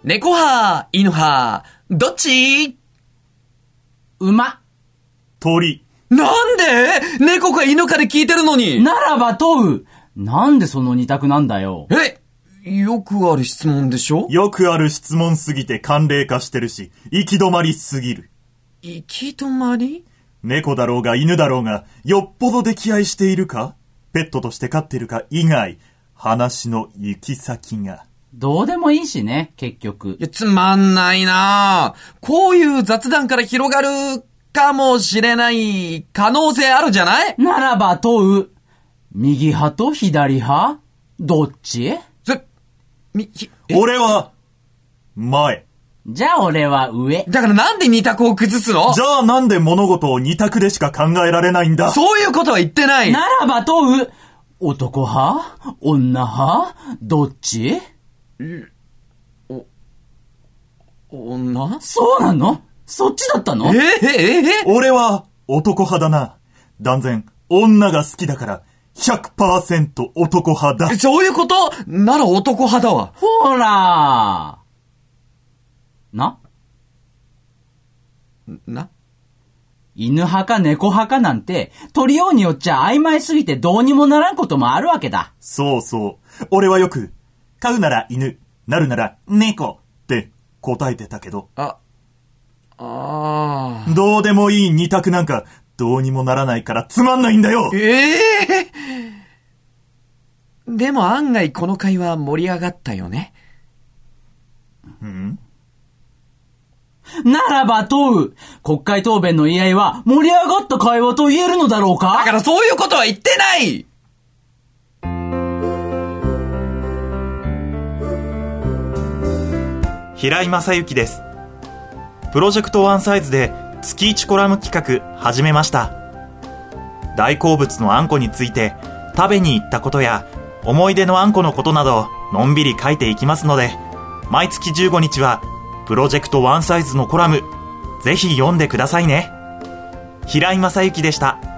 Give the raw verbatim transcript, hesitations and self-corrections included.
猫派、犬派、どっち？ 馬。 鳥。 なんで？猫か犬かで聞いてるのに。 ならば問う。なんでその二択なんだよ。 え、よくある質問でしょ？ よくある質問すぎて慣例化してるし、行き止まりすぎる。 行き止まり？ 猫だろうが犬だろうが、よっぽど溺愛しているか、ペットとして飼っているか以外、話の行き先が。 どうでもいいしね、結局。 いや、つまんないなぁ。こういう雑談から広がるかもしれない可能性あるじゃない？ ならば問う。右派と左派？どっち？ ぜ、み、ひ、 俺は、前。 じゃあ俺は上。 だからなんで二択を崩すの？ じゃあなんで物事を二択でしか考えられないんだ？ そういうことは言ってない。 ならば問う。男派？女派？どっち？ お、女？ そうなの？そっちだったの？ ええええ俺は男派だな。断然、女が好きだから、ひゃくパーセント 男派だ。 そういうこと？なら男派だわ。 ほらなな犬派か猫派かなんて、取りようによっちゃ曖昧すぎてどうにもならんこともあるわけだ。 そうそう。俺はよく、飼うなら犬、なるなら猫って答えてたけど。 あ、ああ。 どうでもいい二択なんか、どうにもならないからつまんないんだよ。 ええー、でも案外この会話盛り上がったよね。 うんならば問う。国会答弁の言い合いは盛り上がった会話と言えるのだろうか？ だからそういうことは言ってない。 平井正幸です。プロジェクトワンサイズで月いちコラム企画始めました。大好物のあんこについて食べに行ったことや思い出のあんこのことなどのんびり書いていきますので、毎月じゅうごにちはプロジェクトワンサイズのコラムぜひ読んでくださいね。平井正幸でした。